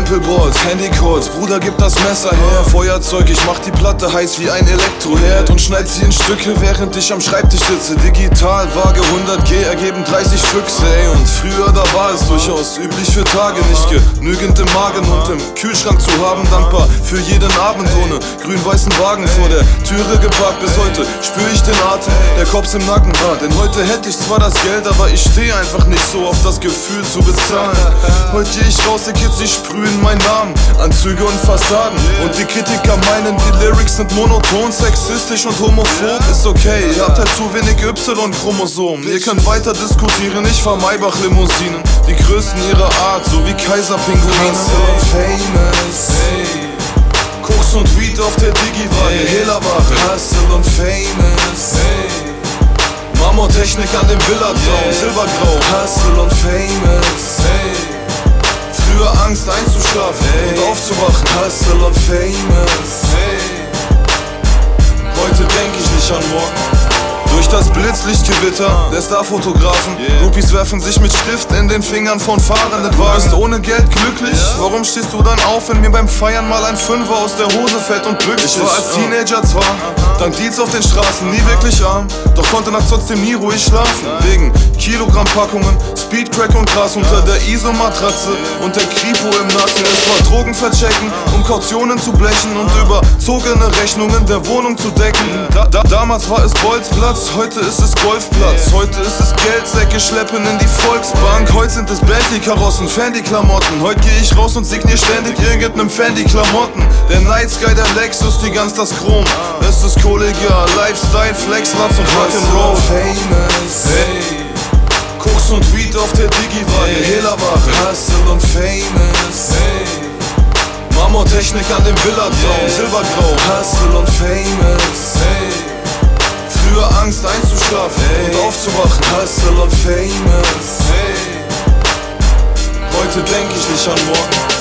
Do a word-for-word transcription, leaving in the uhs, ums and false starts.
Sampleballs, Handycalls, Bruder gib das Messer her. Feuerzeug, ich mach die Platte heiß wie ein Elektroherd und schneid sie in Stücke, während ich am Schreibtisch sitze. Digital, Waage hundert G ergeben dreißig Füchse, ey. Und früher, da war es durchaus üblich für Tage nicht genügend im Magen und im Kühlschrank zu haben. Dankbar für jeden Abend ohne grün-weißen Wagen vor der Türe geparkt. Bis heute spür ich den Atem, der Kopf im Nacken. Ah, denn heute hätte ich zwar das Geld, aber ich steh einfach nicht so auf das Gefühl zu bezahlen. Heute geh ich raus, die Kids, die sprühen meinen Namen, Anzüge und Fassaden. Und die Kritiker meinen, die Lyrics sind monoton, sexistisch und homophob. Ist okay, ihr habt halt zu wenig Y-Chromosomen. Ihr könnt weiter diskutieren, ich fahr Maybach-Limousinen, die größten ihrer Art, so wie Kaiserpinguine. Famous, hey. Koks und Weed auf der Digi-Waage, hey. Hehlerware, Hustle und Famous, hey. Marmortechnik an dem Villazaun, hey. Silbergrau, Hustle und Famous, hey. Früher Angst einzuschlafen, hey. Und aufzuwachen, Hustle und Famous, hey. Heute denk ich nicht an morgen. Durch das Blitzlichtgewitter der Starfotografen, yeah. Groupies werfen sich mit Stift in den Fingern von fahrenden Wagen. Ohne Geld glücklich? Yeah. Warum stehst du dann auf, wenn mir beim Feiern mal ein Fünfer aus der Hose fällt und glücklich ist? Ich war als Teenager zwar, uh-huh. dank Deals auf den Straßen, nie wirklich arm, doch konnte nachts trotzdem nie ruhig schlafen. Nein. Wegen Kilogramm-Packungen, Speedcrack und Gras unter der Isomatratze yeah. und der Kripo im Nacken. Es war Drogen verchecken, um Kautionen zu blechen und überzogene Rechnungen der Wohnung zu decken. Yeah. Da, da, damals war es Bolzplatz, heute ist es Golfplatz, heute ist es Geldsäcke schleppen in die Volksbank. Heute sind es Bentley-Karossen, Fendi-Klamotten. Heute geh ich raus und signier ständig irgendeinem Fendi-Klamotten. Der Night Sky, der Lexus, die ganz das Chrom. Es ist kollegial, Lifestyle, Flex, Latz und Rock'n'Roll. Famous, hey. Koks und Weed auf der Digi-Waage, hey. Hehlerware, Hustle und Famous, hey. Marmortechnik an dem Villazaun, yeah. Silbergrau, Hustle und Famous, hey. Früher Angst einzuschlafen, hey. Und aufzuwachen, Hustle und Famous, hey. Heute denk ich nicht an morgen.